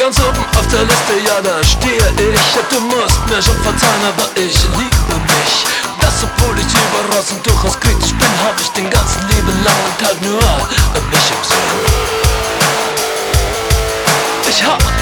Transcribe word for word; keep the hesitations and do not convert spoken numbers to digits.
ganz oben auf der Liste, ja da stehe ich. Ja, du musst mir schon verzeihen, aber ich liebe mich. Das obwohl ich überraschend durchaus kritisch bin, hab ich den ganzen lieben langen Tag nur mich im Sinn.